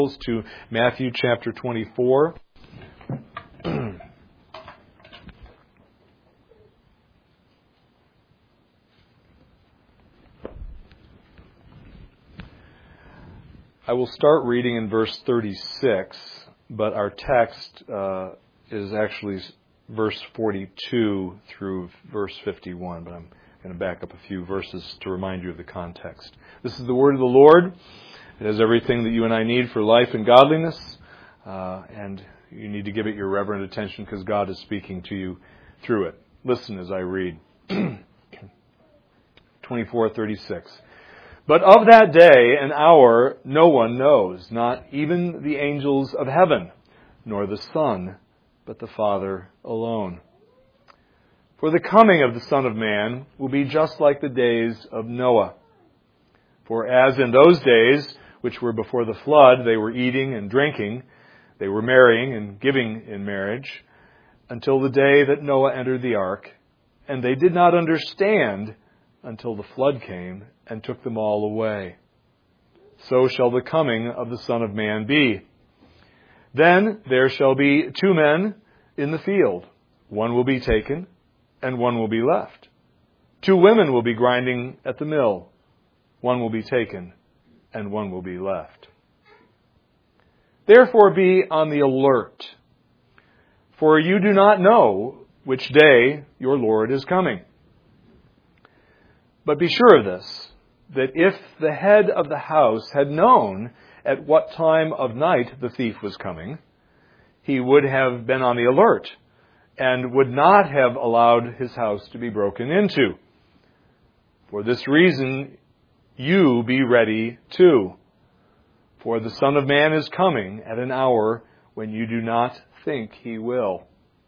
to Matthew chapter 24. I will start reading in verse 36, but our text is actually verse 42 through verse 51, but I'm going to back up a few verses to remind you of the context. This is the word of the Lord. It has everything that you and I need for life and godliness, and you need to give it your reverent attention because God is speaking to you through it. Listen as I read. 24:36. But of that day and hour no one knows, not even the angels of heaven, nor the Son, but the Father alone. For the coming of the Son of Man will be just like the days of Noah. For as in those days, which were before the flood, they were eating and drinking, they were marrying and giving in marriage, until the day that Noah entered the ark, and they did not understand until the flood came and took them all away. So shall the coming of the Son of Man be. Then there shall be two men in the field. One will be taken, and one will be left. Two women will be grinding at the mill. One will be taken, and one will be left. Therefore be on the alert, for you do not know which day your Lord is coming. But be sure of this, that if the head of the house had known at what time of night the thief was coming, he would have been on the alert and would not have allowed his house to be broken into. For this reason, you be ready too. For the Son of Man is coming at an hour when you do not think he will.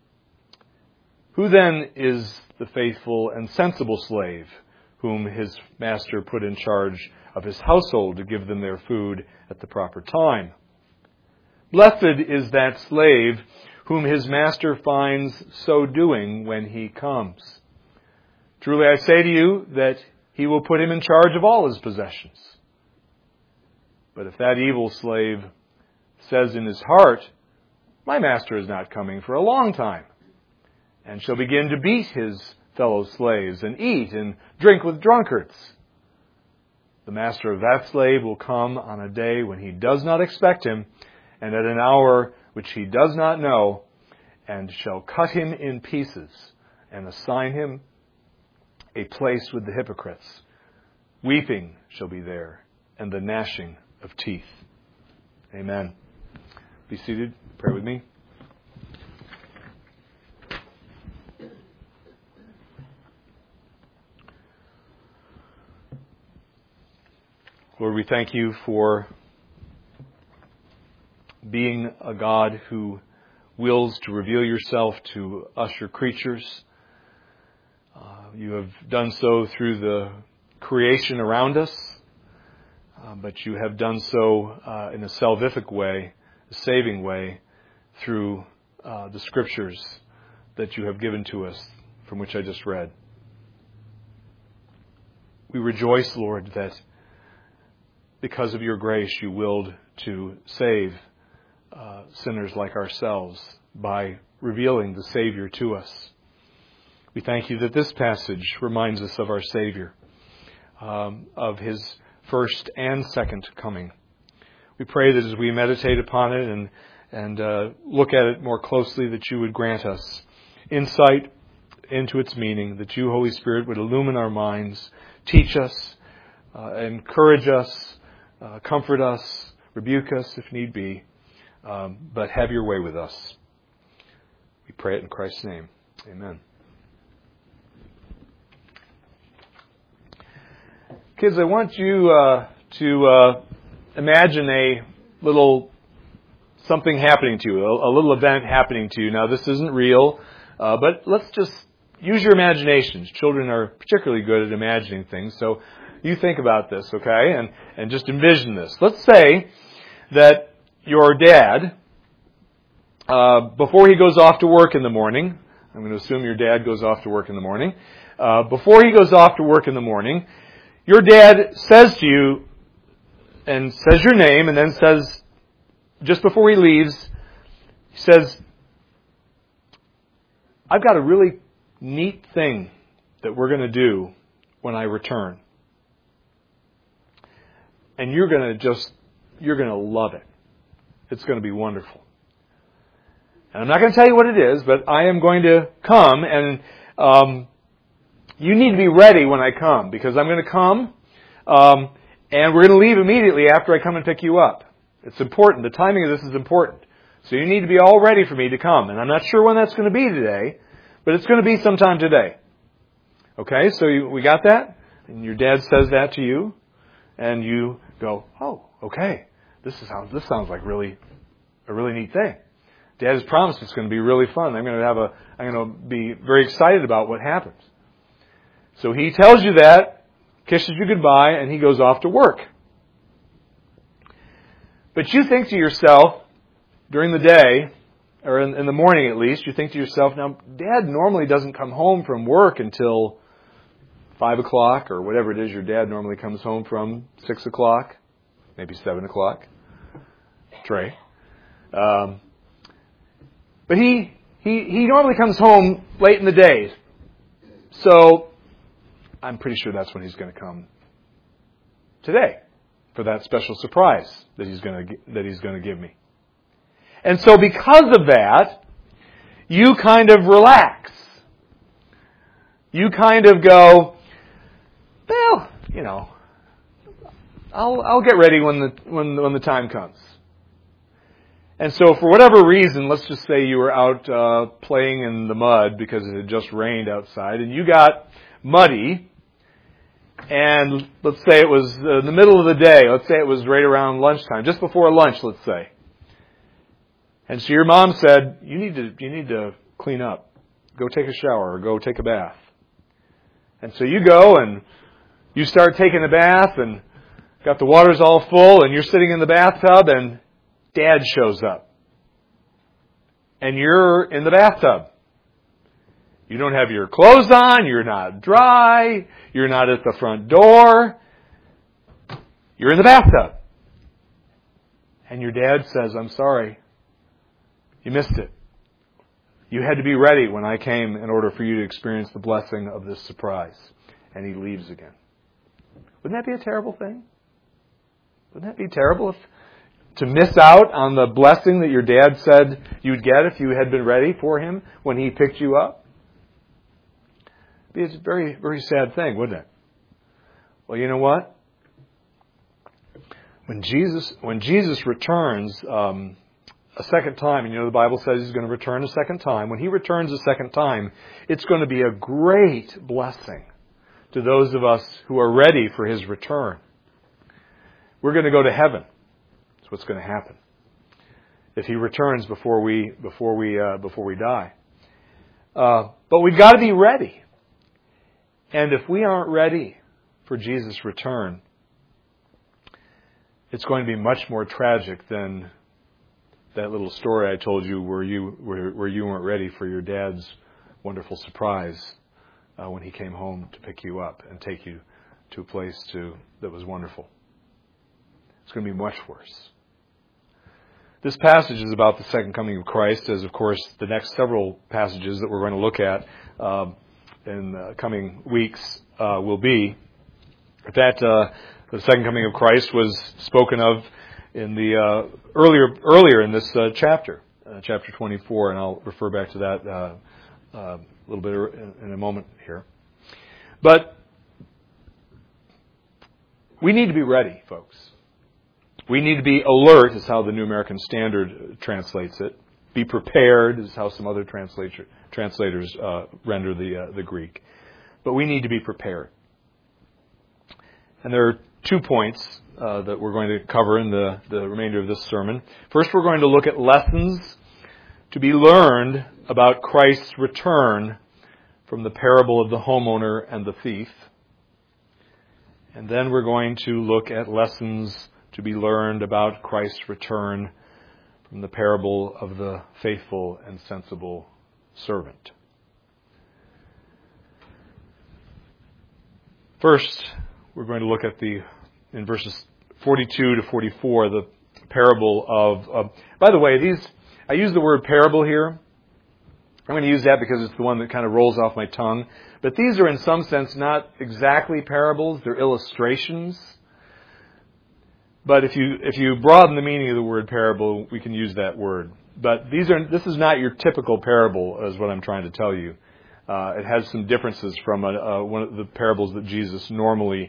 Who then is the faithful and sensible slave, whom his master put in charge of his household to give them their food at the proper time? Blessed is that slave whom his master finds so doing when he comes. Truly I say to you that he will put him in charge of all his possessions. But if that evil slave says in his heart, my master is not coming for a long time, and shall begin to beat his fellow slaves and eat and drink with drunkards, the master of that slave will come on a day when he does not expect him, and at an hour which he does not know, and shall cut him in pieces and assign him a place with the hypocrites. Weeping shall be there, and the gnashing of teeth. Amen. Be seated. Pray with me. Lord, we thank you for being a God who wills to reveal yourself to us, your creatures. You have done so through the creation around us, but you have done so in a salvific way, a saving way, through the scriptures that you have given to us, from which I just read. We rejoice, Lord, that because of your grace, you willed to save sinners like ourselves by revealing the Savior to us. We thank you that this passage reminds us of our Savior, of his first and second coming. We pray that as we meditate upon it and look at it more closely, that you would grant us insight into its meaning, that you, Holy Spirit, would illumine our minds, teach us, encourage us, comfort us, rebuke us if need be, but have your way with us. We pray it in Christ's name. Amen. Kids, I want you to imagine a little something happening to you, a little event happening to you. Now, this isn't real, but let's just use your imaginations. Children are particularly good at imagining things, so you think about this, okay, and just envision this. Let's say that your dad, before he goes off to work in the morning, I'm going to assume your dad goes off to work in the morning. Before he goes off to work in the morning, your dad says to you, and says your name, and then says just before he leaves, he says, I've got a really neat thing that we're going to do when I return. And you're going to love it. It's going to be wonderful. And I'm not going to tell you what it is, but I am going to come, and you need to be ready when I come, because I'm going to come, and we're going to leave immediately after I come and pick you up. It's important. The timing of this is important. So you need to be all ready for me to come. And I'm not sure when that's going to be today, but it's going to be sometime today. Okay, so we got that? And your dad says that to you, and you go, oh, okay, this sounds like a really neat thing. Dad has promised it's going to be really fun. I'm going to be very excited about what happens. So he tells you that, kisses you goodbye, and he goes off to work. But you think to yourself, during the day, or in the morning at least, you think to yourself, now, Dad normally doesn't come home from work until 5 o'clock, or whatever it is your dad normally comes home from, 6 o'clock, maybe 7 o'clock. Trey. But he normally comes home late in the day. So I'm pretty sure that's when he's going to come today for that special surprise that he's going to give me. And so because of that, you kind of relax. You kind of go, well, I'll get ready when the time comes. And so for whatever reason, let's just say you were out playing in the mud because it had just rained outside, and you got muddy, and let's say it was in the middle of the day. Let's say it was right around lunchtime, just before lunch, let's say. And so your mom said, you need to clean up. Go take a shower or go take a bath. And so you go and you start taking a bath and got the water's all full and you're sitting in the bathtub and Dad shows up. And you're in the bathtub. You don't have your clothes on, you're not dry, you're not at the front door. You're in the bathtub. And your dad says, I'm sorry, you missed it. You had to be ready when I came in order for you to experience the blessing of this surprise. And he leaves again. Wouldn't that be a terrible thing? Wouldn't that be terrible to miss out on the blessing that your dad said you'd get if you had been ready for him when he picked you up? It'd be a very, very sad thing, wouldn't it? Well, you know what? When Jesus returns a second time, and the Bible says he's going to return a second time. When he returns a second time, it's going to be a great blessing to those of us who are ready for his return. We're going to go to heaven. That's what's going to happen if he returns before we die. But we've got to be ready. And if we aren't ready for Jesus' return, it's going to be much more tragic than that little story I told you where you weren't ready for your dad's wonderful surprise when he came home to pick you up and take you to a place that was wonderful. It's going to be much worse. This passage is about the second coming of Christ, as of course the next several passages that we're going to look at in the coming weeks will be. That the second coming of Christ was spoken of in the earlier in this chapter 24, and I'll refer back to that a little bit in a moment here. But we need to be ready, folks. We need to be alert, is how the New American Standard translates it. Be prepared is how some other translators render the Greek. But we need to be prepared. And there are 2 points that we're going to cover in the remainder of this sermon. First, we're going to look at lessons to be learned about Christ's return from the parable of the homeowner and the thief. And then we're going to look at lessons to be learned about Christ's return from the parable of the faithful and sensible servant. First, we're going to look at in verses 42 to 44, the parable of by the way, I use the word parable here. I'm going to use that because it's the one that kind of rolls off my tongue. But these are in some sense not exactly parables, they're illustrations. But if you broaden the meaning of the word parable, we can use that word. But this is not your typical parable, is what I'm trying to tell you. It has some differences from one of the parables that Jesus normally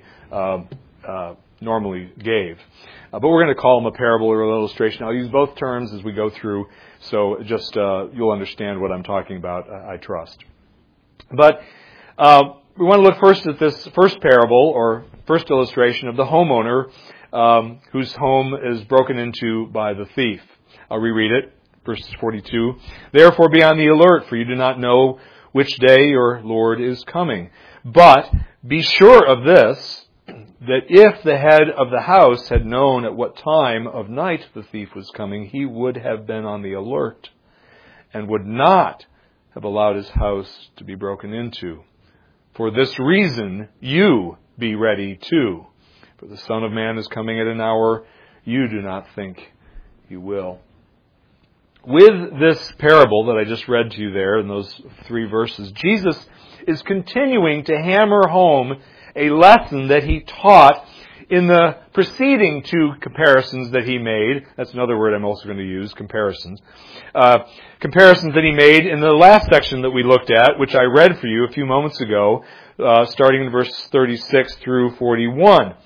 gave. But we're going to call them a parable or an illustration. I'll use both terms as we go through, so just you'll understand what I'm talking about, I trust. But we want to look first at this first parable, or first illustration of the homeowner whose home is broken into by the thief. I'll reread it, verses 42. Therefore be on the alert, for you do not know which day your Lord is coming. But be sure of this, that if the head of the house had known at what time of night the thief was coming, he would have been on the alert, and would not have allowed his house to be broken into. For this reason, you be ready too. For the Son of Man is coming at an hour you do not think he will. With this parable that I just read to you there in those 3 verses, Jesus is continuing to hammer home a lesson that he taught in the preceding 2 comparisons that he made. That's another word I'm also going to use, comparisons. Comparisons that he made in the last section that we looked at, which I read for you a few moments ago, starting in verses 36 through 41.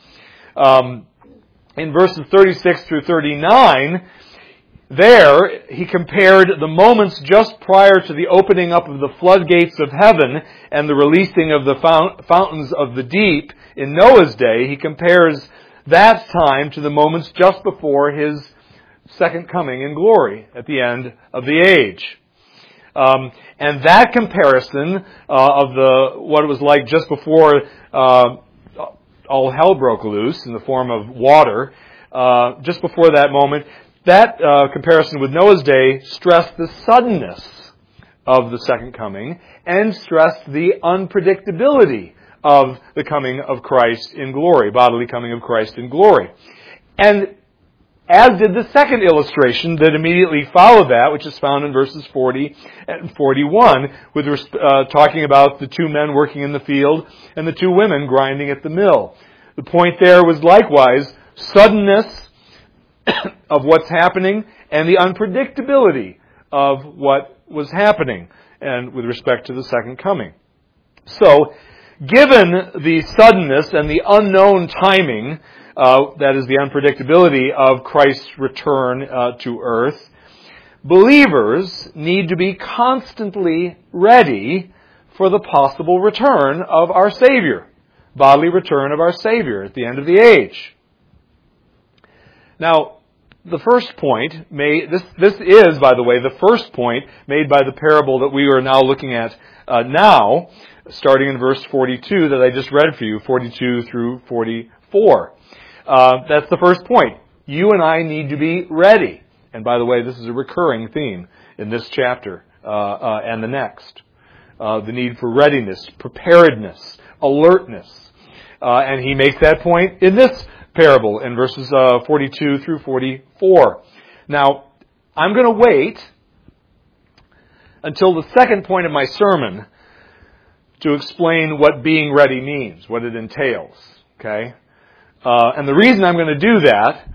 In verses 36 through 39, there, he compared the moments just prior to the opening up of the floodgates of heaven and the releasing of the fountains of the deep in Noah's day. He compares that time to the moments just before his second coming in glory at the end of the age. And that comparison of what it was like just before all hell broke loose in the form of water, just before that moment, that comparison with Noah's day stressed the suddenness of the second coming and stressed the unpredictability of the coming of Christ in glory, bodily coming of Christ in glory. And as did the second illustration that immediately followed that, which is found in verses 40 and 41, with talking about the 2 men working in the field and the 2 women grinding at the mill. The point there was likewise suddenness of what's happening and the unpredictability of what was happening, and with respect to the second coming. So, given the suddenness and the unknown timing, that is the unpredictability of Christ's return to earth, believers need to be constantly ready for the possible return of our Savior, bodily return of our Savior at the end of the age. Now, the first point, this is, by the way, the first point made by the parable that we are now looking at now, starting in verse 42 that I just read for you, 42 through 44. That's the first point. You and I need to be ready. And by the way, this is a recurring theme in this chapter and the next. The need for readiness, preparedness, alertness. And he makes that point in this parable in verses 42 through 44. Now, I'm going to wait until the second point of my sermon to explain what being ready means, what it entails. Okay? And the reason I'm going to do that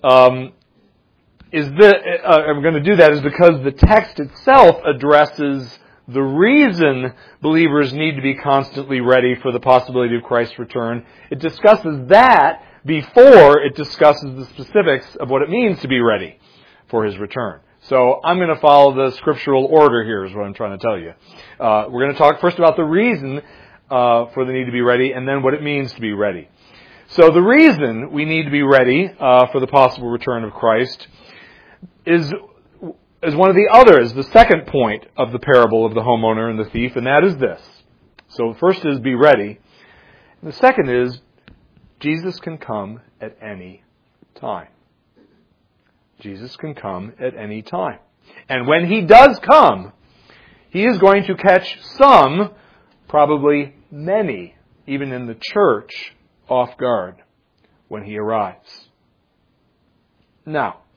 is because the text itself addresses the reason believers need to be constantly ready for the possibility of Christ's return. It discusses that before it discusses the specifics of what it means to be ready for His return. So I'm going to follow the scriptural order here is what I'm trying to tell you. We're going to talk first about the reason for the need to be ready and then what it means to be ready. So the reason we need to be ready for the possible return of Christ is one of the others, the second point of the parable of the homeowner and the thief, and that is this. So first is be ready. And the second is Jesus can come at any time. Jesus can come at any time. And when He does come, He is going to catch some, probably many, even in the church, off guard when He arrives. Now,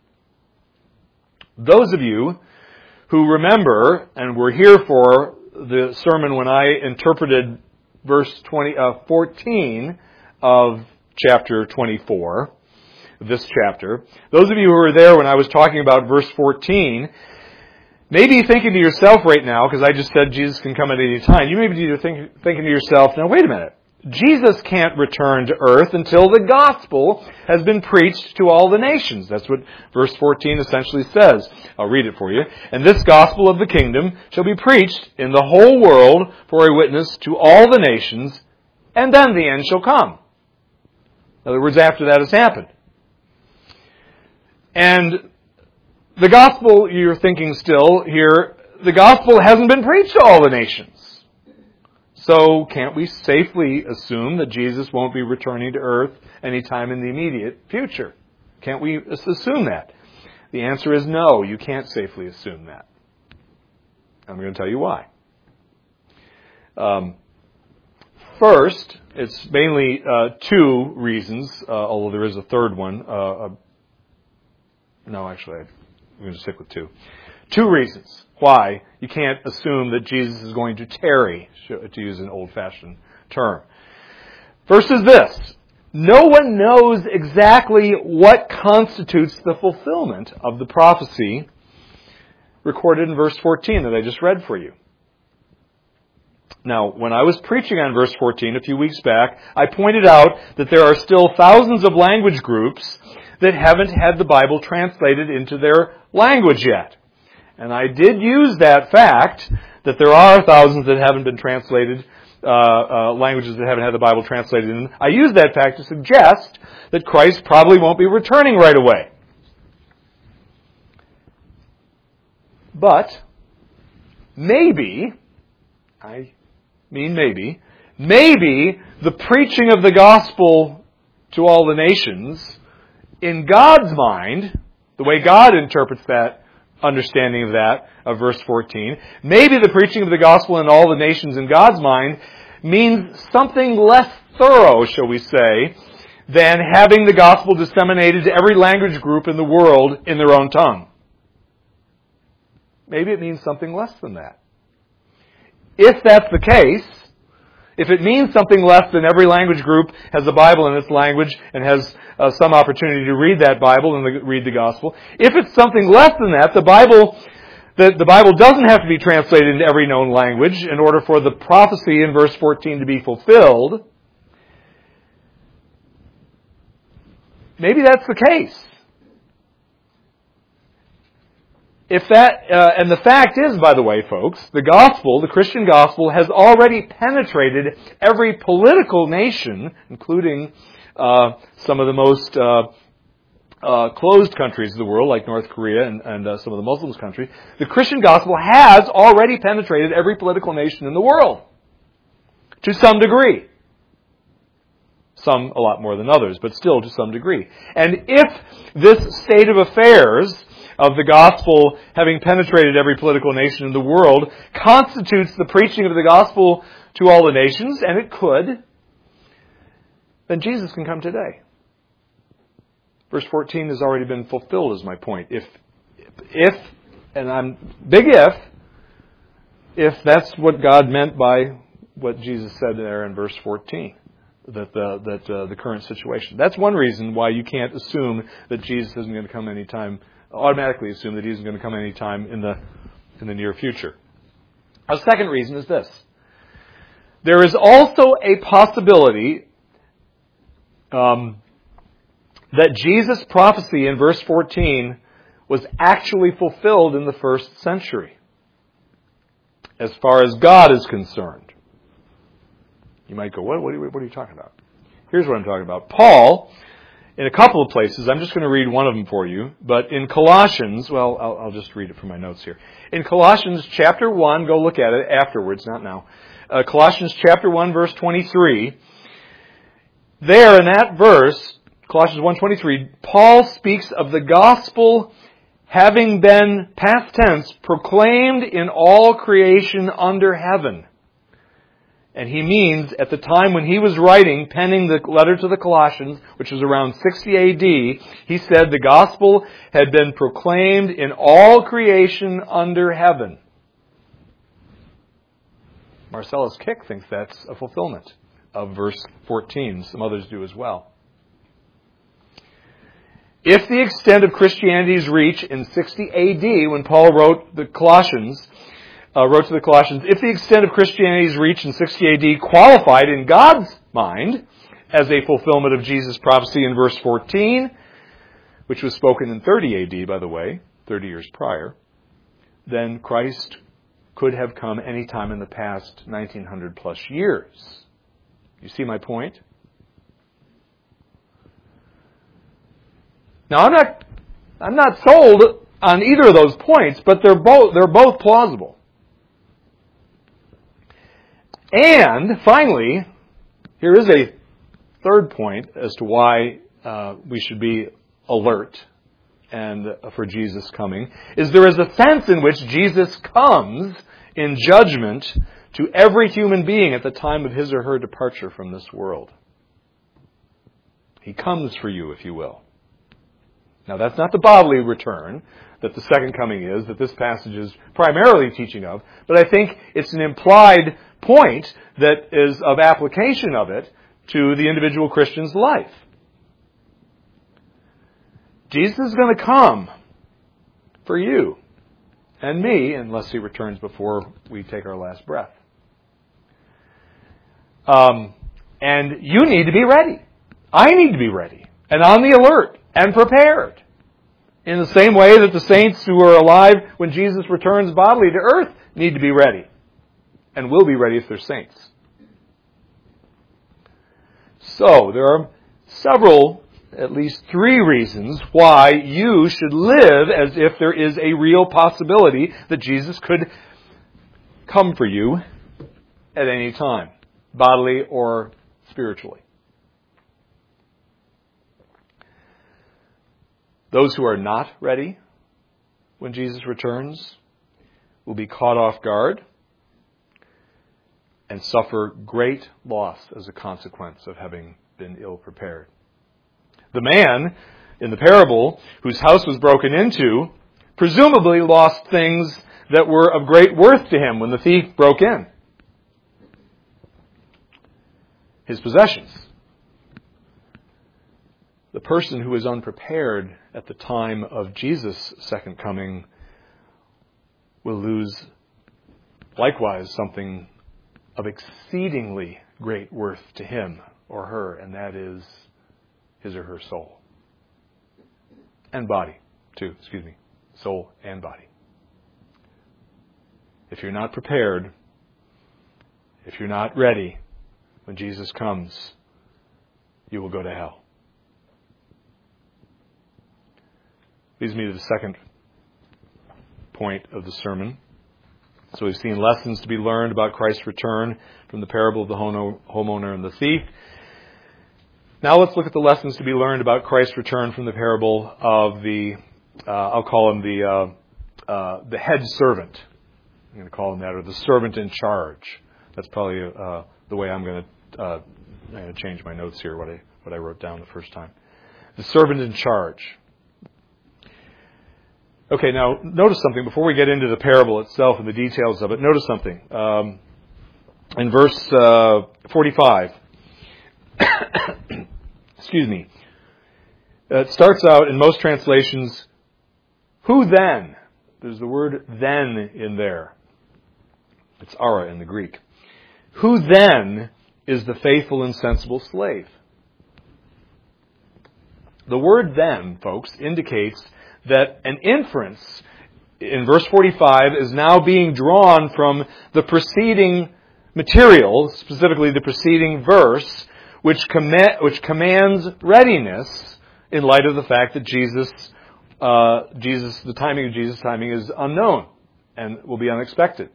Those of you who remember and were here for the sermon when I interpreted verse 14 of chapter 24, this chapter, those of you who were there when I was talking about verse 14, may be thinking to yourself right now, because I just said Jesus can come at any time, you may be thinking to yourself, now wait a minute, Jesus can't return to earth until the gospel has been preached to all the nations. That's what verse 14 essentially says. I'll read it for you. And this gospel of the kingdom shall be preached in the whole world for a witness to all the nations, and then the end shall come. In other words, after that has happened. And the gospel, you're thinking still here, the gospel hasn't been preached to all the nations. So can't we safely assume that Jesus won't be returning to earth anytime in the immediate future? Can't we assume that? The answer is no, you can't safely assume that. I'm going to tell you why. First, it's mainly two reasons, although there is a third one. No, actually, I'm going to stick with two. Two reasons why you can't assume that Jesus is going to tarry, to use an old-fashioned term. First is this. No one knows exactly what constitutes the fulfillment of the prophecy recorded in verse 14 that I just read for you. Now, when I was preaching on verse 14 a few weeks back, I pointed out that there are still thousands of language groups that haven't had the Bible translated into their language yet. And I did use that fact that there are thousands that haven't been translated, languages that haven't had the Bible translated in. I used that fact to suggest that Christ probably won't be returning right away. But maybe, I mean maybe the preaching of the gospel to all the nations, in God's mind, the way God interprets that understanding of that, of verse 14, maybe the preaching of the gospel in all the nations in God's mind means something less thorough, shall we say, than having the gospel disseminated to every language group in the world in their own tongue. Maybe it means something less than that. If that's the case, if it means something less than every language group has a Bible in its language and has some opportunity to read that Bible and read the gospel, if it's something less than that, the Bible doesn't have to be translated into every known language in order for the prophecy in verse 14 to be fulfilled. Maybe that's the case. And the fact is, by the way, folks, the gospel, the Christian gospel, has already penetrated every political nation, including some of the most closed countries of the world, like North Korea and some of the Muslim countries. The Christian gospel has already penetrated every political nation in the world, to some degree. Some a lot more than others, but still to some degree. And if this state of affairs of the gospel having penetrated every political nation in the world constitutes the preaching of the gospel to all the nations, and it could, then Jesus can come today. Verse 14 has already been fulfilled, is my point. If, and I'm big if that's what God meant by what Jesus said there in verse 14, that the current situation. That's one reason why you can't assume that Jesus isn't going to come anytime, automatically assume that he isn't going to come anytime in the near future. A second reason is this. There is also a possibility that Jesus' prophecy in verse 14 was actually fulfilled in the first century, as far as God is concerned. You might go, what are you talking about? Here's what I'm talking about. Paul, in a couple of places, I'm just going to read one of them for you, but in Colossians, well, I'll just read it from my notes here. In Colossians chapter 1, go look at it afterwards, not now. Colossians chapter 1, verse 23. There in that verse, Colossians 1:23, Paul speaks of the gospel having been, past tense, proclaimed in all creation under heaven. And he means at the time when he was penning the letter to the Colossians, which was around 60 A.D., he said the gospel had been proclaimed in all creation under heaven. Marcellus Kick thinks that's a fulfillment of verse 14. Some others do as well. If the extent of Christianity's reach in 60 A.D., when Paul wrote to the Colossians, if the extent of Christianity's reach in 60 A.D. qualified in God's mind as a fulfillment of Jesus' prophecy in verse 14, which was spoken in 30 A.D., by the way, 30 years prior, then Christ could have come any time in the past 1900 plus years. You see my point? Now, I'm not sold on either of those points, but they're both plausible. And finally, here is a third point as to why we should be alert and for Jesus coming, is there is a sense in which Jesus comes in judgment to every human being at the time of his or her departure from this world. He comes for you, if you will. Now, that's not the bodily return that the second coming is, that this passage is primarily teaching of, but I think it's an implied point that is of application of it to the individual Christian's life. Jesus is going to come for you and me, unless he returns before we take our last breath. And you need to be ready. I need to be ready and on the alert and prepared. In the same way that the saints who are alive when Jesus returns bodily to earth need to be ready and will be ready if they're saints. So, there are several, at least 3 reasons why you should live as if there is a real possibility that Jesus could come for you at any time, bodily or spiritually. Those who are not ready when Jesus returns will be caught off guard and suffer great loss as a consequence of having been ill prepared. The man in the parable whose house was broken into presumably lost things that were of great worth to him when the thief broke in. His possessions. The person who is unprepared at the time of Jesus' second coming will lose likewise something of exceedingly great worth to him or her, and that is his or her soul. And body, too, soul and body. If you're not prepared, if you're not ready, when Jesus comes, you will go to hell. Leads me to the second point of the sermon. So we've seen lessons to be learned about Christ's return from the parable of the homeowner and the thief. Now let's look at the lessons to be learned about Christ's return from the parable of the, I'll call him the head servant. I'm going to call him that, or the servant in charge. That's probably the way I'm going to change my notes here, what I wrote down the first time. The servant in charge. Okay, now notice something before we get into the parable itself and the details of it. Notice something. In verse 45, excuse me, it starts out in most translations, who then? There's the word then in there. It's ara in the Greek. Who then is the faithful and sensible slave? The word then, folks, indicates that an inference in verse 45 is now being drawn from the preceding material, specifically the preceding verse, which commands readiness in light of the fact that the timing of Jesus' timing is unknown and will be unexpected.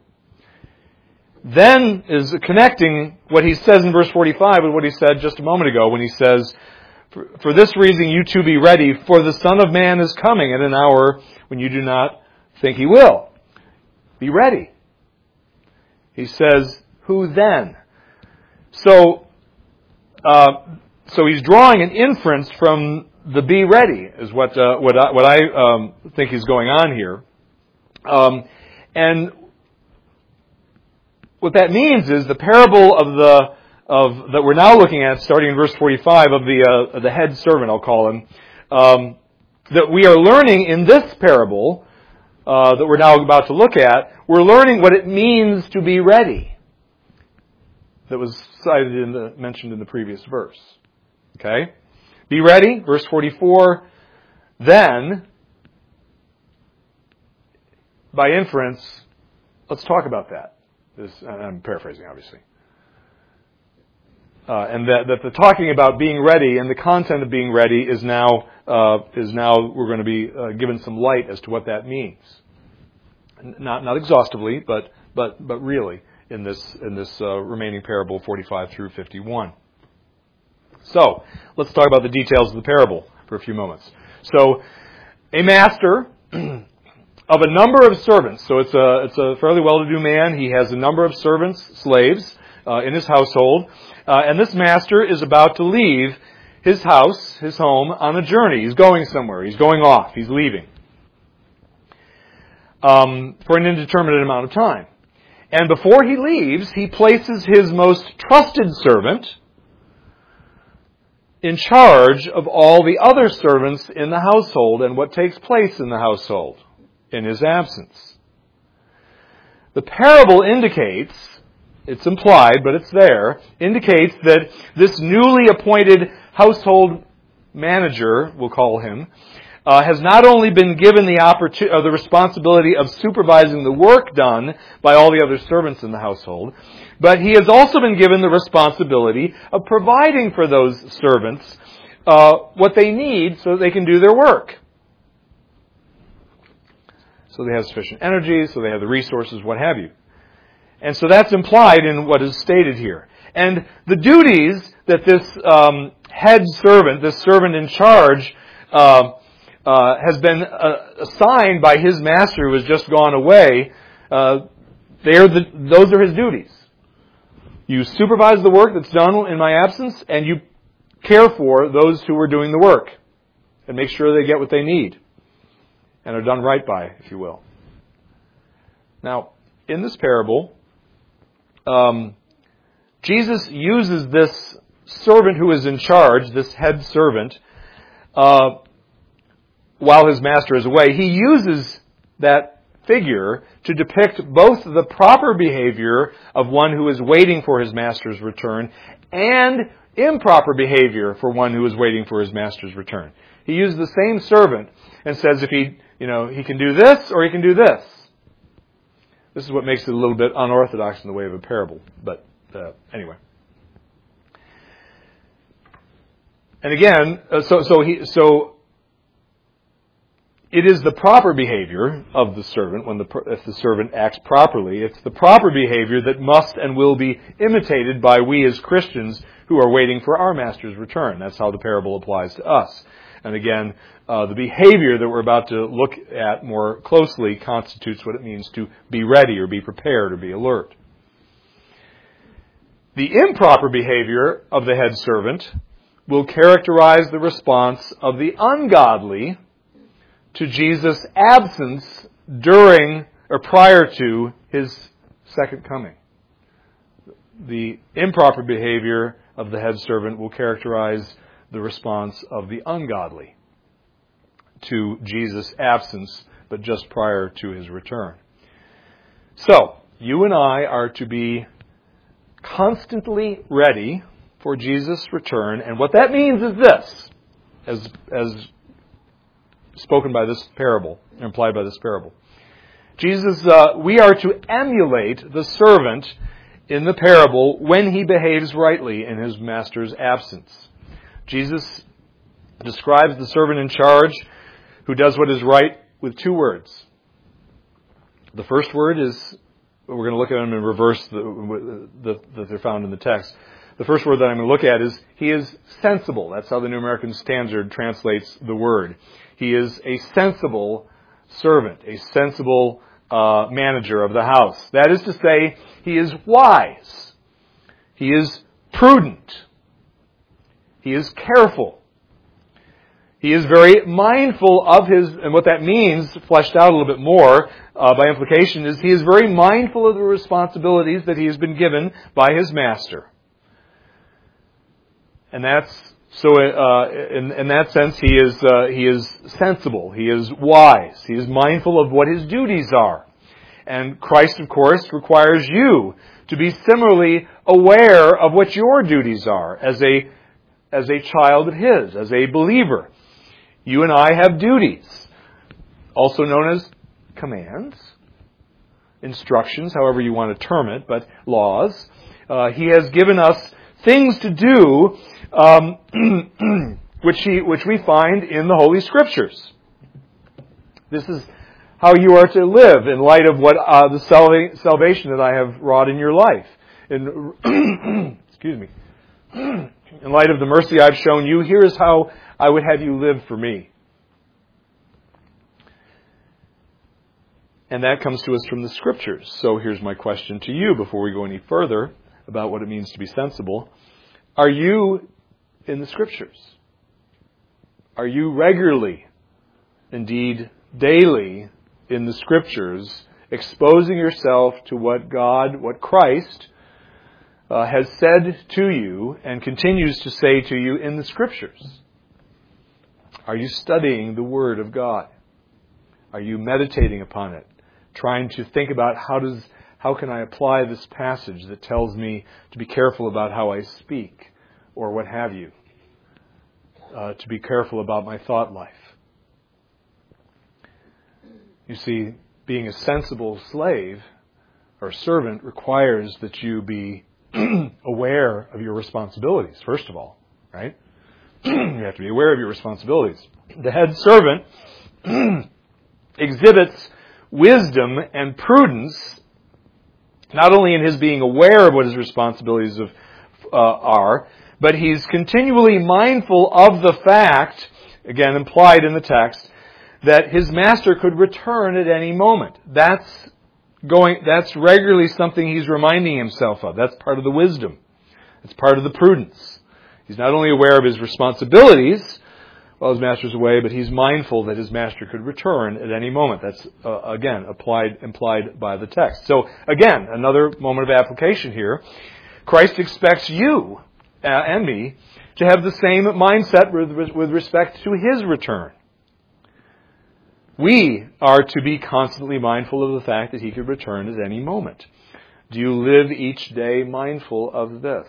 Then is connecting what he says in verse 45 with what he said just a moment ago when he says, for this reason you too be ready, for the Son of Man is coming at an hour when you do not think he will. Be ready. He says, who then? So he's drawing an inference from the be ready, is what I think is going on here. And what that means is the parable that we're now looking at, starting in verse 45, of the head servant, I'll call him, that we are learning in this parable that we're now about to look at. We're learning what it means to be ready. That was mentioned in the previous verse. Okay? Be ready, verse 44. Then, by inference, let's talk about that. I'm paraphrasing, obviously. And that the talking about being ready and the content of being ready is now we're going to be given some light as to what that means. Not exhaustively, but really in this remaining parable 45 through 51. So let's talk about the details of the parable for a few moments. So a master of a number of servants. So it's a fairly well-to-do man. He has a number of servants, slaves, in his household. And this master is about to leave his house, his home, on a journey. He's going somewhere. He's going off. He's leaving. For an indeterminate amount of time. And before he leaves, he places his most trusted servant in charge of all the other servants in the household and what takes place in the household in his absence. The parable indicates, it's implied, but it's there, indicates that this newly appointed household manager, we'll call him, has not only been given the responsibility of supervising the work done by all the other servants in the household, but he has also been given the responsibility of providing for those servants what they need so that they can do their work. So they have sufficient energy, so they have the resources, what have you. And so that's implied in what is stated here. And the duties that this head servant, this servant in charge, has been assigned by his master who has just gone away, those are his duties. You supervise the work that's done in my absence, and you care for those who are doing the work, and make sure they get what they need, and are done right by, if you will. Now, in this parable, Jesus uses this servant who is in charge, this head servant, while his master is away. He uses that figure to depict both the proper behavior of one who is waiting for his master's return and improper behavior for one who is waiting for his master's return. He uses the same servant and says if he can do this or he can do this. This is what makes it a little bit unorthodox in the way of a parable. But anyway. And again, so it is the proper behavior of the servant if the servant acts properly. It's the proper behavior that must and will be imitated by we as Christians who are waiting for our master's return. That's how the parable applies to us. And again, the behavior that we're about to look at more closely constitutes what it means to be ready or be prepared or be alert. The improper behavior of the head servant will characterize the response of the ungodly to Jesus' absence during or prior to his second coming. The improper behavior of the head servant will characterize the response of the ungodly to Jesus' absence, but just prior to his return. So, you and I are to be constantly ready for Jesus' return, and what that means is this, as spoken by this parable, implied by this parable. We are to emulate the servant in the parable when he behaves rightly in his master's absence. Jesus describes the servant in charge who does what is right with two words. The first word is, we're going to look at them in reverse, that they're found in the text. The first word that I'm going to look at is, he is sensible. That's how the New American Standard translates the word. He is a sensible servant, a sensible manager of the house. That is to say, he is wise. He is prudent. He is careful. He is very mindful of his, and what that means, fleshed out a little bit more by implication, is he is very mindful of the responsibilities that he has been given by his master. And that's, so in that sense, he is sensible, he is wise, he is mindful of what his duties are. And Christ, of course, requires you to be similarly aware of what your duties are as a child of his, as a believer. You and I have duties, also known as commands, instructions, however you want to term it, but laws. He has given us things to do, which we find in the Holy Scriptures. This is how you are to live in light of what the salvation that I have wrought in your life. Excuse me. In light of the mercy I've shown you, here is how I would have you live for me. And that comes to us from the Scriptures. So here's my question to you before we go any further about what it means to be sensible. Are you in the Scriptures? Are you regularly, indeed daily, in the Scriptures, exposing yourself to what God, what Christ has said to you and continues to say to you in the Scriptures? Are you studying the Word of God? Are you meditating upon it? Trying to think about how can I apply this passage that tells me to be careful about how I speak, or what have you, to be careful about my thought life. You see, being a sensible slave or servant requires that you be aware of your responsibilities, first of all, right? You have to be aware of your responsibilities. The head servant exhibits wisdom and prudence, not only in his being aware of what his responsibilities are, but he's continually mindful of the fact, again implied in the text, that his master could return at any moment. That's regularly something he's reminding himself of. That's part of the wisdom. It's part of the prudence. He's not only aware of his responsibilities while his master's away, but he's mindful that his master could return at any moment. That's, again, implied by the text. So, again, another moment of application here. Christ expects you and me to have the same mindset with respect to his return. We are to be constantly mindful of the fact that he could return at any moment. Do you live each day mindful of this?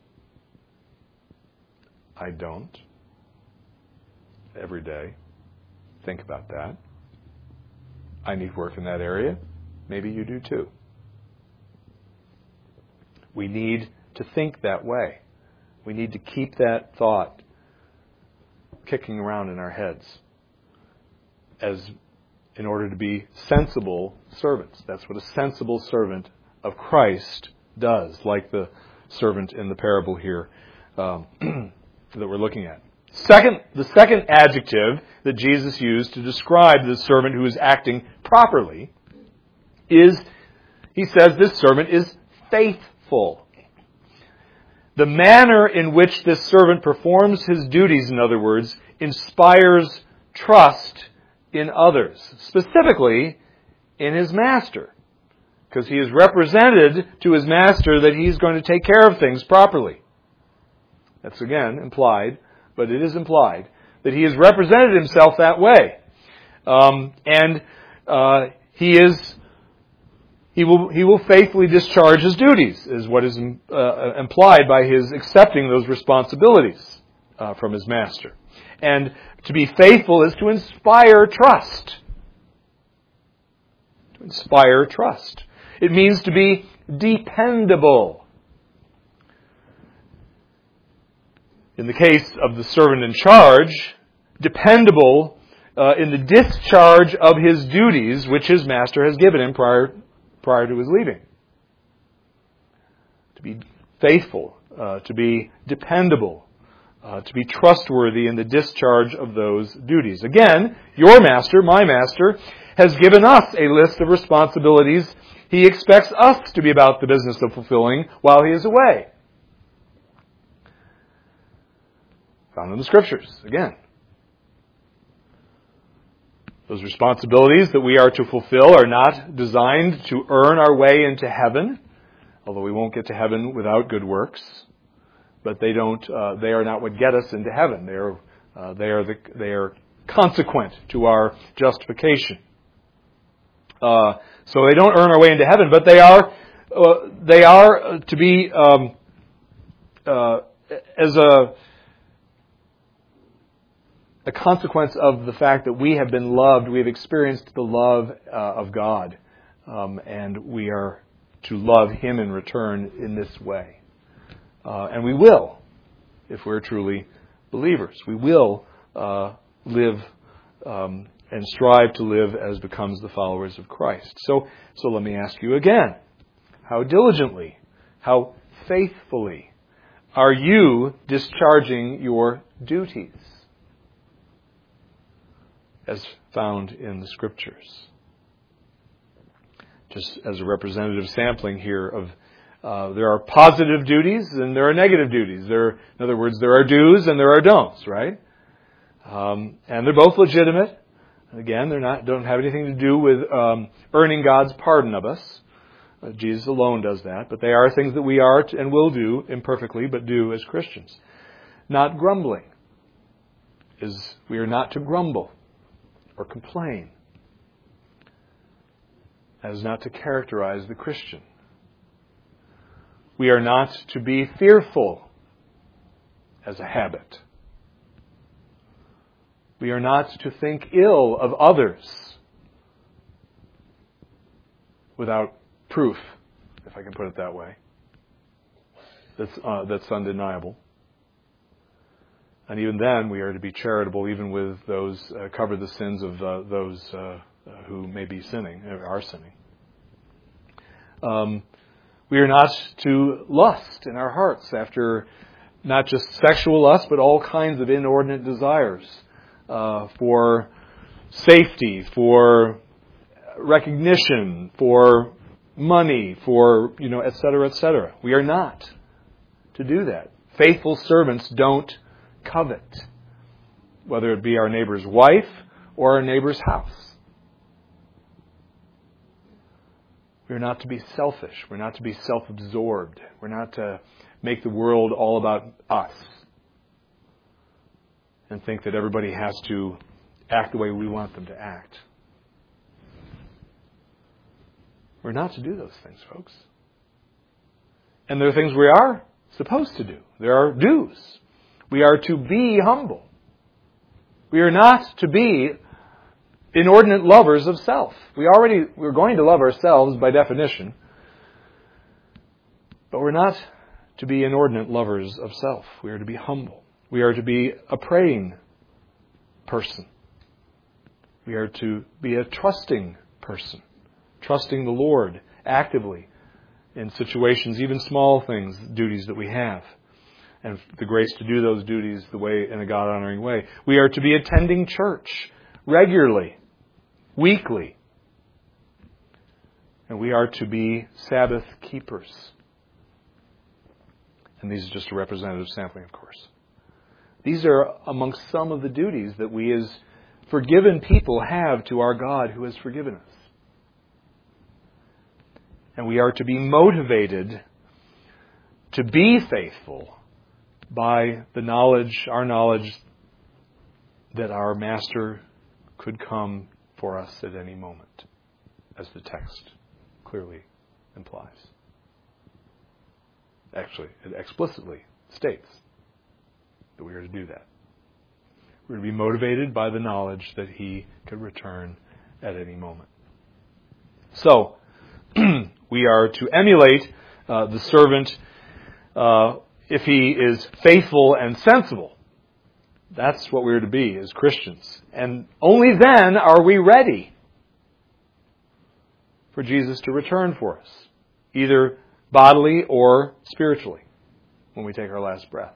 I don't. Every day. Think about that. I need work in that area. Maybe you do too. We need to think that way. We need to keep that thought kicking around in our heads in order to be sensible servants. That's what a sensible servant of Christ does, like the servant in the parable here that we're looking at. The second adjective that Jesus used to describe the servant who is acting properly is, he says, this servant is faithful. The manner in which this servant performs his duties, in other words, inspires trust in others, specifically in his master, because he is represented to his master that he's going to take care of things properly. That's again implied, but it is implied that he has represented himself that way, he will faithfully discharge his duties, is what is implied by his accepting those responsibilities from his master. And to be faithful is to inspire trust. To inspire trust. It means to be dependable. In the case of the servant in charge, dependable in the discharge of his duties, which his master has given him prior to his leaving. To be faithful, to be dependable, to be trustworthy in the discharge of those duties. Again, your master, my master, has given us a list of responsibilities he expects us to be about the business of fulfilling while he is away. found in the Scriptures, again. Those responsibilities that we are to fulfill are not designed to earn our way into heaven, although we won't get to heaven without good works. But they are not what get us into heaven. They are consequent to our justification. So they don't earn our way into heaven, but they are to be as a consequence of the fact that we have been loved. We have experienced the love of God, and we are to love Him in return in this way. And we will, if we're truly believers. We will live and strive to live as becomes the followers of Christ. So let me ask you again, how diligently, how faithfully are you discharging your duties as found in the Scriptures? Just as a representative sampling here of there are positive duties and there are negative duties. In other words, there are do's and there are don'ts, right? And they're both legitimate. Again, don't have anything to do with earning God's pardon of us. Jesus alone does that. But they are things that we are and will do imperfectly, but do as Christians. Not grumbling. We are not to grumble or complain. That is not to characterize the Christian. We are not to be fearful as a habit. We are not to think ill of others without proof, if I can put it that way. That's undeniable. And even then, we are to be charitable, even with those, cover the sins of those who may be sinning, or are sinning. We are not to lust in our hearts after not just sexual lust, but all kinds of inordinate desires for safety, for recognition, for money, for, et cetera, et cetera. We are not to do that. Faithful servants don't covet, whether it be our neighbor's wife or our neighbor's house. We're not to be selfish. We're not to be self-absorbed. We're not to make the world all about us and think that everybody has to act the way we want them to act. We're not to do those things, folks. And there are things we are supposed to do. There are dues. We are to be humble. We are not to be inordinate lovers of self. We're going to love ourselves by definition, but we're not to be inordinate lovers of self. We are to be humble. We are to be a praying person. We are to be a trusting person, trusting the Lord actively in situations, even small things, duties that we have, and the grace to do those duties in a God-honoring way. We are to be attending church regularly, weekly. And we are to be Sabbath keepers. And these are just a representative sampling, of course. These are amongst some of the duties that we as forgiven people have to our God who has forgiven us. And we are to be motivated to be faithful by our knowledge that our Master could come for us at any moment, as the text clearly implies. Actually, it explicitly states that we are to do that. We're to be motivated by the knowledge that He could return at any moment. So, we are to emulate the servant if he is faithful and sensible. That's what we're to be as Christians. And only then are we ready for Jesus to return for us, either bodily or spiritually, when we take our last breath.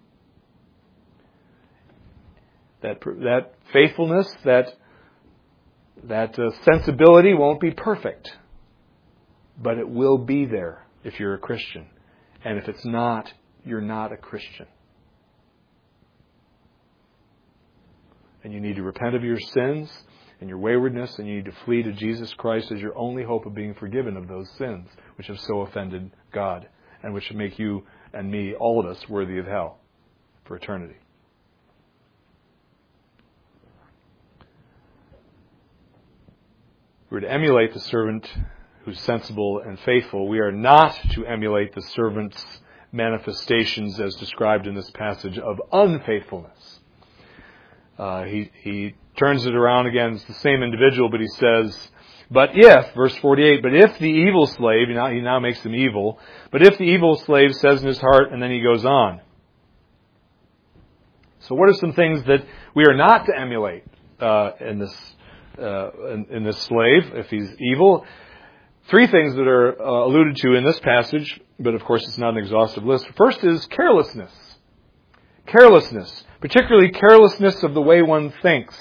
That faithfulness, that sensibility won't be perfect, but it will be there if you're a Christian. And if it's not, you're not a Christian. And you need to repent of your sins and your waywardness, and you need to flee to Jesus Christ as your only hope of being forgiven of those sins which have so offended God and which make you and me, all of us, worthy of hell for eternity. We're to emulate the servant who's sensible and faithful. We are not to emulate the servant's manifestations as described in this passage of unfaithfulness. He turns it around again. It's the same individual, but he says, but if, verse 48, but if the evil slave, he now makes him evil, but if the evil slave says in his heart, and then he goes on. So what are some things that we are not to emulate in this slave, if he's evil? Three things that are alluded to in this passage, but of course it's not an exhaustive list. First is carelessness. Carelessness, particularly carelessness of the way one thinks,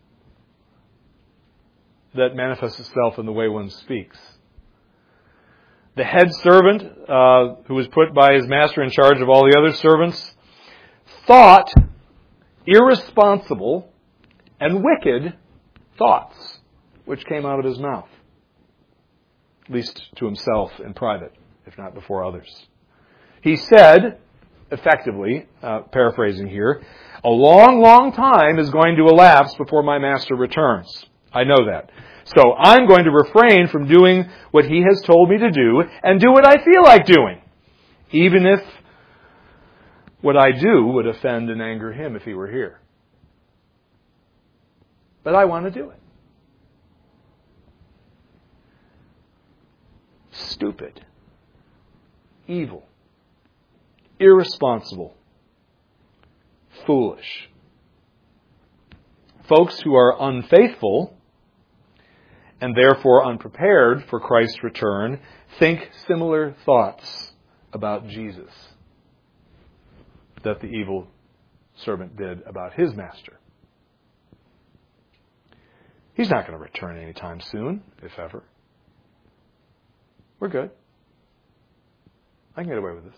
that manifests itself in the way one speaks. The head servant, who was put by his master in charge of all the other servants, thought irresponsible and wicked thoughts, which came out of his mouth, at least to himself in private, if not before others. He said, effectively, paraphrasing here, a long, long time is going to elapse before my master returns. I know that. So I'm going to refrain from doing what he has told me to do and do what I feel like doing, even if what I do would offend and anger him if he were here. But I want to do it. Stupid, evil, irresponsible, foolish. Folks who are unfaithful and therefore unprepared for Christ's return think similar thoughts about Jesus that the evil servant did about his master. He's not going to return anytime soon, if ever. We're good. I can get away with this.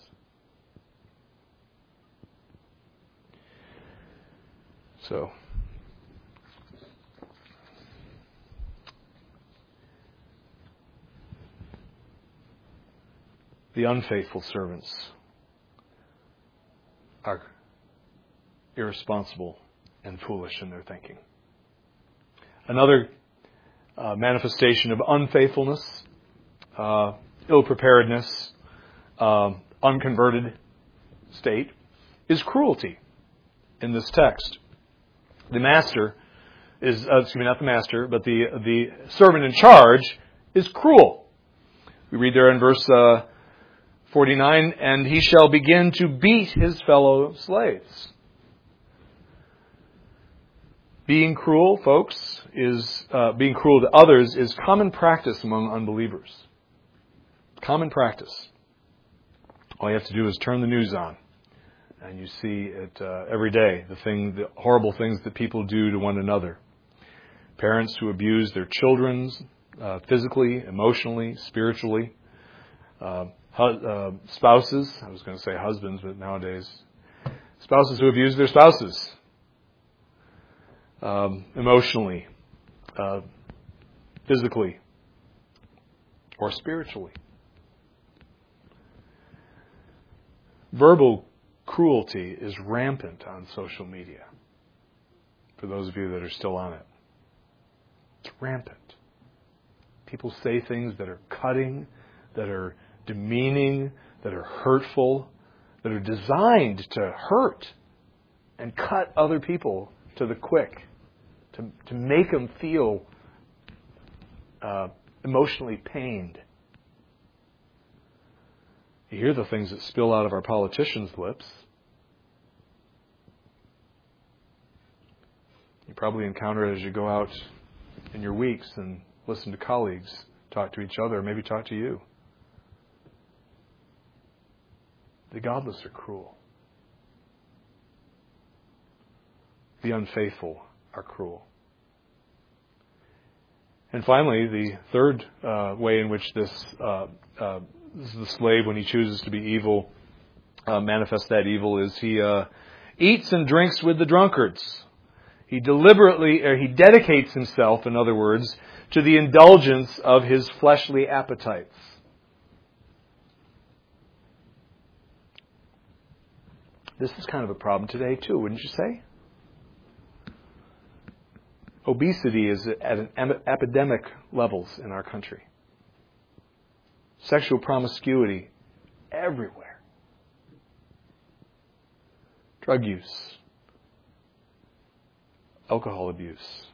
So, the unfaithful servants are irresponsible and foolish in their thinking. Another manifestation of unfaithfulness, ill-preparedness, unconverted state, is cruelty in this text. The master is, not the master, but the servant in charge is cruel. We read there in verse 49, and he shall begin to beat his fellow slaves. Being cruel, folks, being cruel to others is common practice among unbelievers. Common practice. All you have to do is turn the news on, and you see it every day, the horrible things that people do to one another. Parents who abuse their children physically, emotionally, spiritually. Spouses, I was going to say husbands, but nowadays, spouses who abuse their spouses emotionally, physically, or spiritually. Verbal cruelty is rampant on social media, for those of you that are still on it. It's rampant. People say things that are cutting, that are demeaning, that are hurtful, that are designed to hurt and cut other people to the quick, to make them feel emotionally pained. You hear the things that spill out of our politicians' lips. You probably encounter it as you go out in your weeks and listen to colleagues talk to each other, or maybe talk to you. The godless are cruel. The unfaithful are cruel. And finally, the third way in which this is the slave, when he chooses to be evil, manifests that evil, is he eats and drinks with the drunkards. He dedicates himself, in other words, to the indulgence of his fleshly appetites. This is kind of a problem today too, wouldn't you say? Obesity is at an epidemic levels in our country. Sexual promiscuity everywhere. Drug use. Alcohol abuse.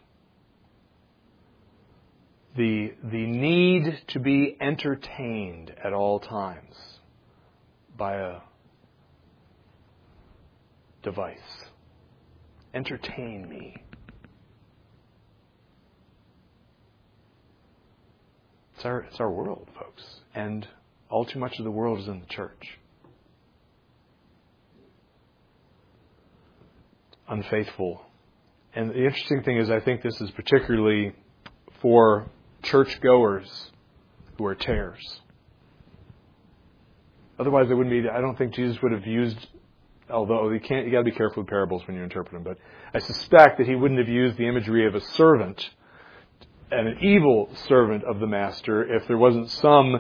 The need to be entertained at all times by a device. Entertain me. It's our world, folks. And all too much of the world is in the church. Unfaithful. And the interesting thing is, I think this is particularly for churchgoers who are tares. Otherwise, it wouldn't be. I don't think Jesus would have used. Although you got to be careful with parables when you interpret them. But I suspect that he wouldn't have used the imagery of a servant and an evil servant of the master if there wasn't some,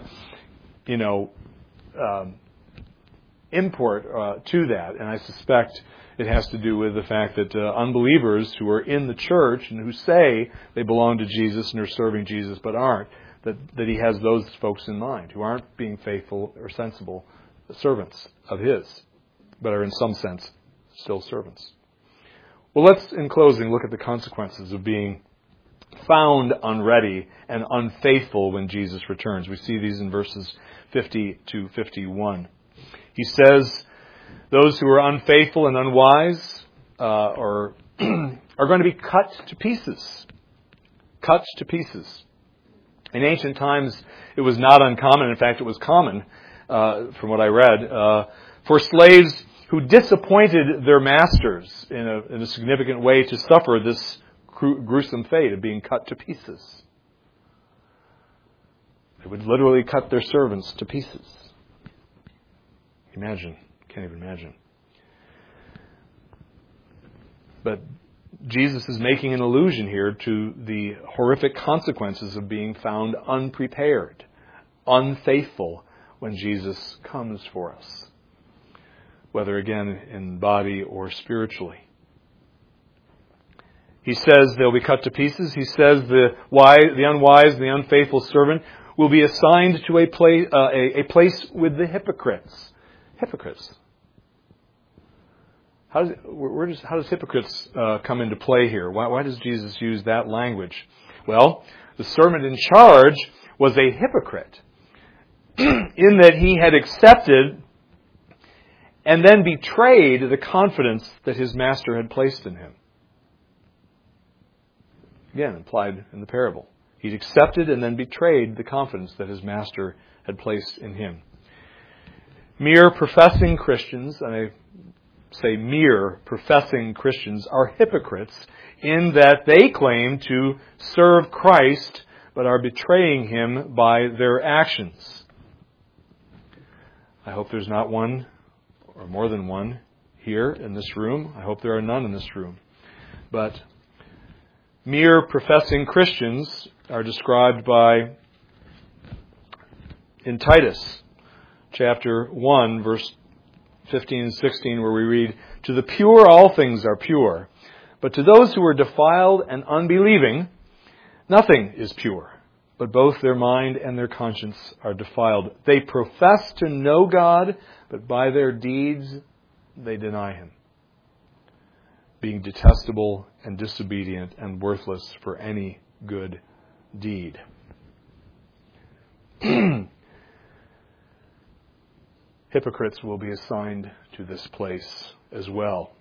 import to that. And I suspect it has to do with the fact that unbelievers who are in the church and who say they belong to Jesus and are serving Jesus but aren't, that he has those folks in mind who aren't being faithful or sensible servants of his, but are in some sense still servants. Well, let's, in closing, look at the consequences of being found unready and unfaithful when Jesus returns. We see these in verses 50 to 51. He says, those who are unfaithful and unwise are going to be cut to pieces. Cut to pieces. In ancient times, it was not uncommon. In fact, it was common, from what I read, for slaves who disappointed their masters in a significant way to suffer this gruesome fate of being cut to pieces. They would literally cut their servants to pieces. Imagine. Can't even imagine. But Jesus is making an allusion here to the horrific consequences of being found unprepared, unfaithful when Jesus comes for us, whether again in body or spiritually. He says they'll be cut to pieces. He says the unwise and the unfaithful servant will be assigned to a place with the hypocrites. Hypocrites. How does hypocrites come into play here? Why does Jesus use that language? Well, the servant in charge was a hypocrite in that he had accepted and then betrayed the confidence that his master had placed in him. Again, implied in the parable. He'd accepted and then betrayed the confidence that his master had placed in him. Mere professing Christians, and I say mere professing Christians, are hypocrites in that they claim to serve Christ but are betraying him by their actions. I hope there's not one or more than one here in this room. I hope there are none in this room. But mere professing Christians are described in Titus chapter 1, verse 15 and 16, where we read, "To the pure all things are pure, but to those who are defiled and unbelieving, nothing is pure, but both their mind and their conscience are defiled. They profess to know God, but by their deeds they deny him, being detestable and disobedient and worthless for any good deed." Hypocrites will be assigned to this place as well.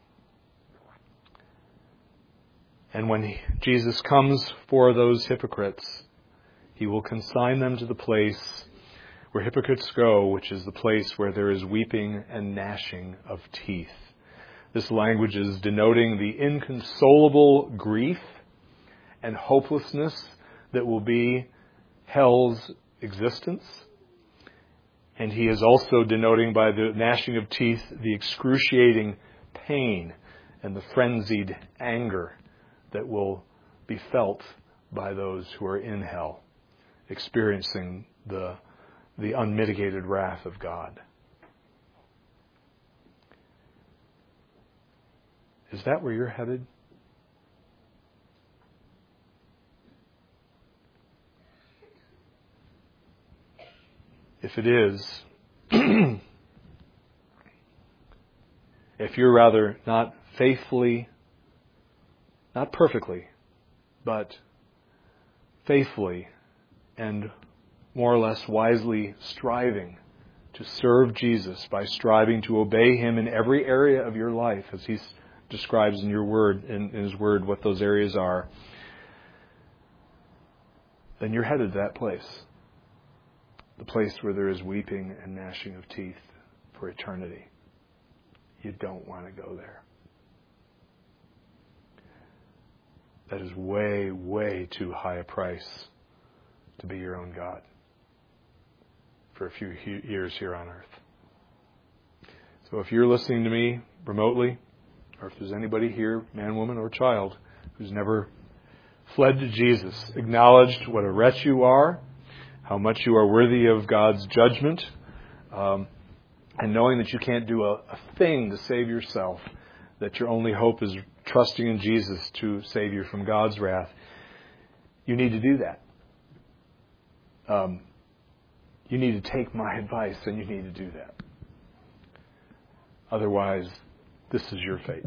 And when Jesus comes for those hypocrites, he will consign them to the place where hypocrites go, which is the place where there is weeping and gnashing of teeth. This language is denoting the inconsolable grief and hopelessness that will be hell's existence. And he is also denoting by the gnashing of teeth the excruciating pain and the frenzied anger that will be felt by those who are in hell, experiencing the unmitigated wrath of God. Is that where you're headed? If it is, if you're rather not faithfully, not perfectly, but faithfully and more or less wisely striving to serve Jesus by striving to obey Him in every area of your life, as He describes in your word, in His word, what those areas are, then you're headed to that place. The place where there is weeping and gnashing of teeth for eternity. You don't want to go there. That is way, way too high a price to be your own God for a few years here on earth. So if you're listening to me remotely, or if there's anybody here, man, woman, or child, who's never fled to Jesus, acknowledged what a wretch you are, how much you are worthy of God's judgment, and knowing that you can't do a thing to save yourself, that your only hope is trusting in Jesus to save you from God's wrath, you need to do that. You need to take my advice, and you need to do that. Otherwise, this is your fate.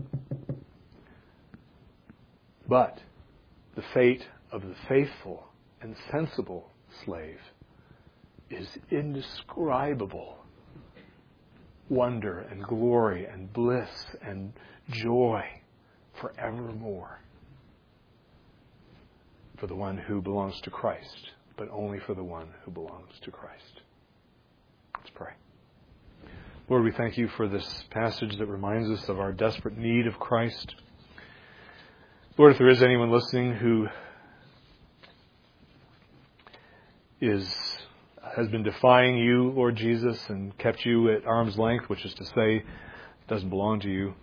But the fate of the faithful and sensible slave is indescribable wonder and glory and bliss and joy forevermore for the one who belongs to Christ, but only for the one who belongs to Christ. Let's pray. Lord, we thank you for this passage that reminds us of our desperate need of Christ. Lord, if there is anyone listening who has been defying you, Lord Jesus, and kept you at arm's length, which is to say, it doesn't belong to you,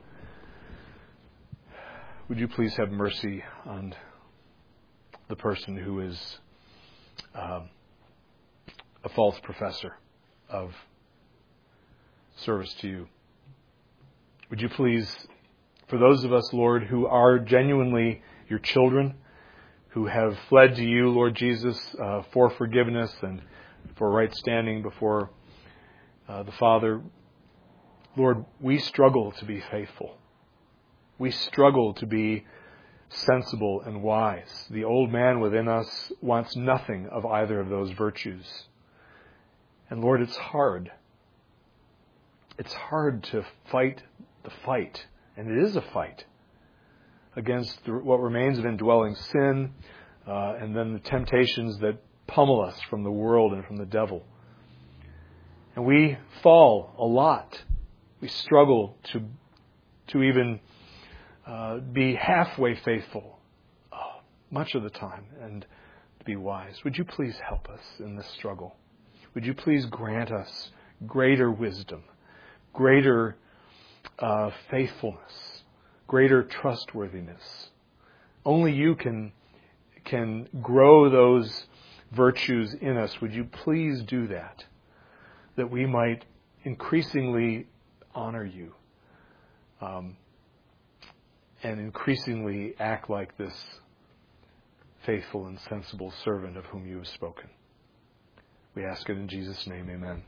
would you please have mercy on the person who is a false professor of service to you. Would you please, for those of us, Lord, who are genuinely your children, who have fled to you, Lord Jesus, for forgiveness and for right standing before the Father, Lord, we struggle to be faithful. We struggle to be sensible and wise. The old man within us wants nothing of either of those virtues. And Lord, it's hard. It's hard to fight the fight, and it is a fight against what remains of indwelling sin, and then the temptations that pummel us from the world and from the devil. And we fall a lot. We struggle to even be halfway faithful much of the time and be wise. Would you please help us in this struggle? Would you please grant us greater wisdom, greater faithfulness, greater trustworthiness? Only you can grow those virtues in us. Would you please do that, that we might increasingly honor you and increasingly act like this faithful and sensible servant of whom you have spoken. We ask it in Jesus' name, amen.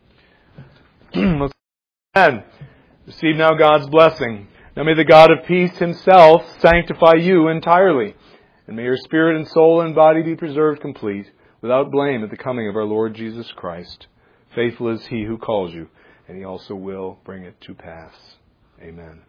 Amen. Receive now God's blessing. Now may the God of peace himself sanctify you entirely, and may your spirit and soul and body be preserved complete, without blame at the coming of our Lord Jesus Christ. Faithful is he who calls you, and he also will bring it to pass. Amen.